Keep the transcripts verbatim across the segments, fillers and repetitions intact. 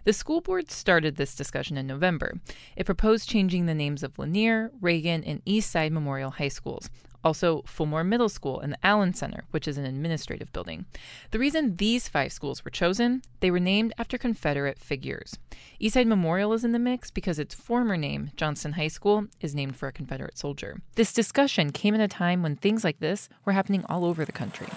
The school board started this discussion in November. It proposed changing the names of Lanier, Reagan, and Eastside Memorial High Schools. Also, Fulmore Middle School and the Allen Center, which is an administrative building. The reason these five schools were chosen, they were named after Confederate figures. Eastside Memorial is in the mix because its former name, Johnston High School, is named for a Confederate soldier. This discussion came at a time when things like this were happening all over the country.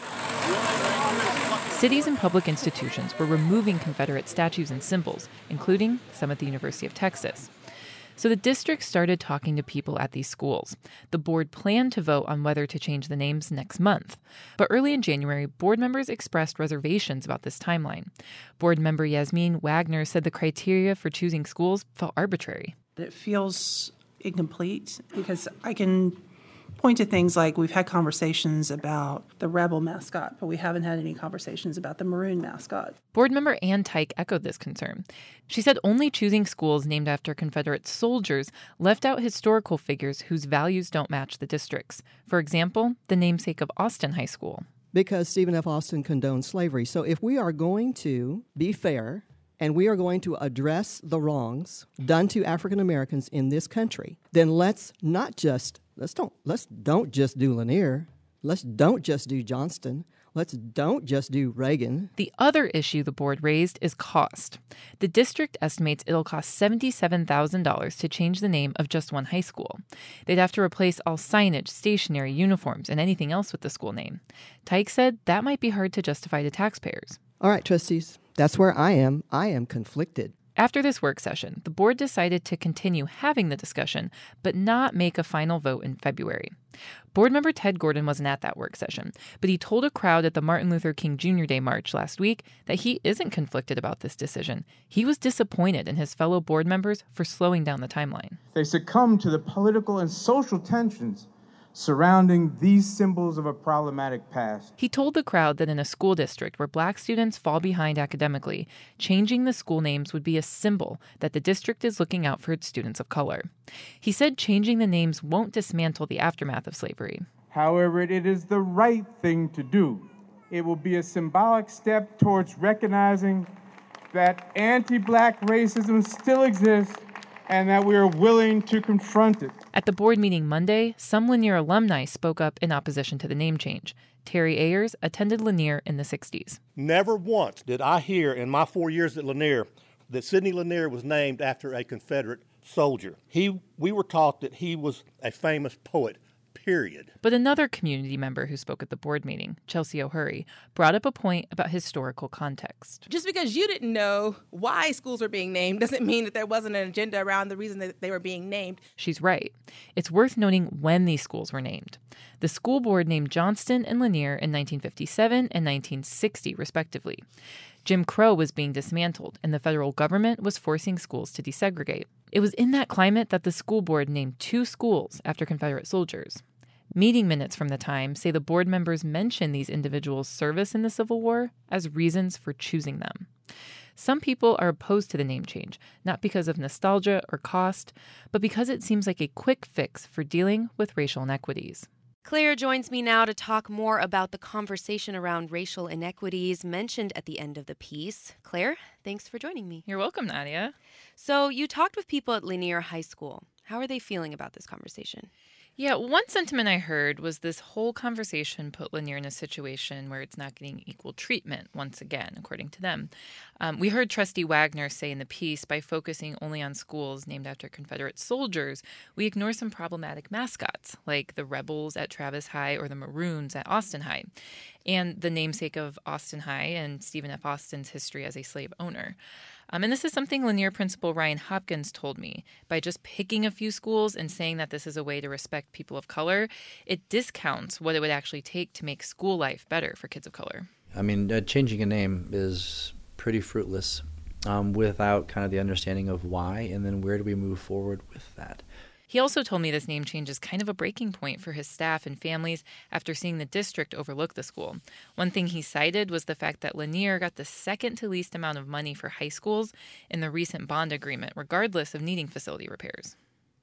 Cities and public institutions were removing Confederate statues and symbols, including some at the University of Texas. So the district started talking to people at these schools. The board planned to vote on whether to change the names next month. But early in January, board members expressed reservations about this timeline. Board member Yasmin Wagner said the criteria for choosing schools felt arbitrary. It feels incomplete because I can point to things like we've had conversations about the rebel mascot, but we haven't had any conversations about the maroon mascot. Board member Ann Tyke echoed this concern. She said only choosing schools named after Confederate soldiers left out historical figures whose values don't match the district's. For example, the namesake of Austin High School. Because Stephen F. Austin condoned slavery. So if we are going to be fair and we are going to address the wrongs done to African Americans in this country, then let's not just Let's don't let's don't just do Lanier. Let's don't just do Johnston. Let's don't just do Reagan. The other issue the board raised is cost. The district estimates it'll cost seventy-seven thousand dollars to change the name of just one high school. They'd have to replace all signage, stationery, uniforms, and anything else with the school name. Tyke said that might be hard to justify to taxpayers. All right, trustees, that's where I am. I am conflicted. After this work session, the board decided to continue having the discussion, but not make a final vote in February. Board member Ted Gordon wasn't at that work session, but he told a crowd at the Martin Luther King Junior Day March last week that he isn't conflicted about this decision. He was disappointed in his fellow board members for slowing down the timeline. They succumbed to the political and social tensions surrounding these symbols of a problematic past. He told the crowd that in a school district where black students fall behind academically, changing the school names would be a symbol that the district is looking out for its students of color. He said changing the names won't dismantle the aftermath of slavery. However, it is the right thing to do. It will be a symbolic step towards recognizing that anti-black racism still exists and that we are willing to confront it. At the board meeting Monday, some Lanier alumni spoke up in opposition to the name change. Terry Ayers attended Lanier in the sixties. Never once did I hear in my four years at Lanier that Sidney Lanier was named after a Confederate soldier. He, we were taught that he was a famous poet, period. But another community member who spoke at the board meeting, Chelsea O'Hurry, brought up a point about historical context. Just because you didn't know why schools were being named doesn't mean that there wasn't an agenda around the reason that they were being named. She's right. It's worth noting when these schools were named. The school board named Johnston and Lanier in nineteen fifty-seven and nineteen sixty, respectively. Jim Crow was being dismantled, and the federal government was forcing schools to desegregate. It was in that climate that the school board named two schools after Confederate soldiers. Meeting minutes from the time say the board members mention these individuals' service in the Civil War as reasons for choosing them. Some people are opposed to the name change, not because of nostalgia or cost, but because it seems like a quick fix for dealing with racial inequities. Claire joins me now to talk more about the conversation around racial inequities mentioned at the end of the piece. Claire, thanks for joining me. You're welcome, Nadia. So you talked with people at Lanier High School. How are they feeling about this conversation? Yeah, one sentiment I heard was this whole conversation put Lanier in a situation where it's not getting equal treatment, once again, according to them. Um, we heard Trustee Wagner say in the piece, by focusing only on schools named after Confederate soldiers, we ignore some problematic mascots, like the Rebels at Travis High or the Maroons at Austin High, and the namesake of Austin High and Stephen F. Austin's history as a slave owner. Um, and this is something Lanier Principal Ryan Hopkins told me. By just picking a few schools and saying that this is a way to respect people of color, it discounts what it would actually take to make school life better for kids of color. I mean, uh, changing a name is pretty fruitless um, without kind of the understanding of why, and then where do we move forward with that. He also told me this name change is kind of a breaking point for his staff and families after seeing the district overlook the school. One thing he cited was the fact that Lanier got the second to least amount of money for high schools in the recent bond agreement, regardless of needing facility repairs.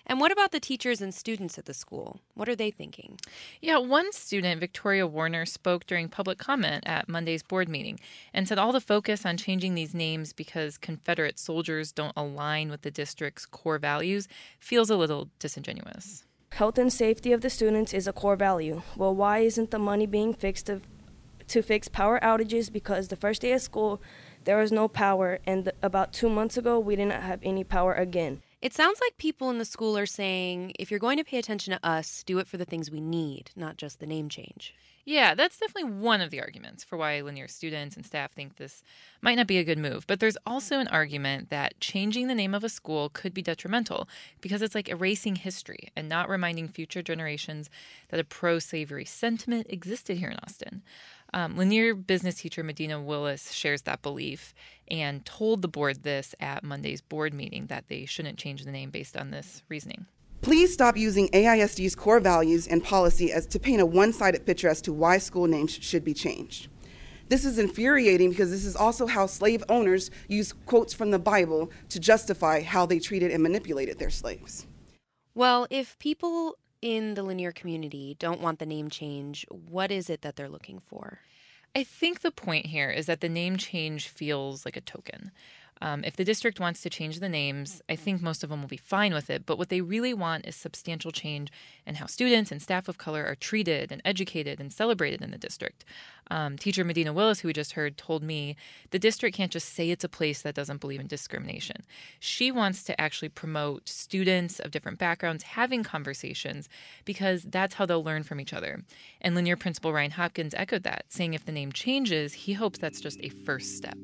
And what about the teachers and students at the school? What are they thinking? Yeah, one student, Victoria Warner, spoke during public comment at Monday's board meeting and said all the focus on changing these names because Confederate soldiers don't align with the district's core values feels a little disingenuous. Health and safety of the students is a core value. Well, why isn't the money being fixed to, to fix power outages? Because the first day of school, there was no power, and the, about two months ago, we didn't have any power again. It sounds like people in the school are saying, if you're going to pay attention to us, do it for the things we need, not just the name change. Yeah, that's definitely one of the arguments for why Lanier students and staff think this might not be a good move. But there's also an argument that changing the name of a school could be detrimental because it's like erasing history and not reminding future generations that a pro-slavery sentiment existed here in Austin. Um, Lanier business teacher Medina Willis shares that belief and told the board this at Monday's board meeting, that they shouldn't change the name based on this reasoning. Please stop using A I S D's core values and policy as to paint a one-sided picture as to why school names should be changed. This is infuriating because this is also how slave owners use quotes from the Bible to justify how they treated and manipulated their slaves. Well, if people in the Lanier community don't want the name change, what is it that they're looking for? I think the point here is that the name change feels like a token. Um, if the district wants to change the names, I think most of them will be fine with it. But what they really want is substantial change in how students and staff of color are treated and educated and celebrated in the district. Um, teacher Medina Willis, who we just heard, told me the district can't just say it's a place that doesn't believe in discrimination. She wants to actually promote students of different backgrounds having conversations because that's how they'll learn from each other. And Lanier principal Ryan Hopkins echoed that, saying if the name changes, he hopes that's just a first step.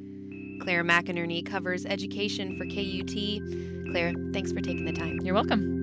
Claire McInerney covers education for K U T. Claire, thanks for taking the time. You're welcome.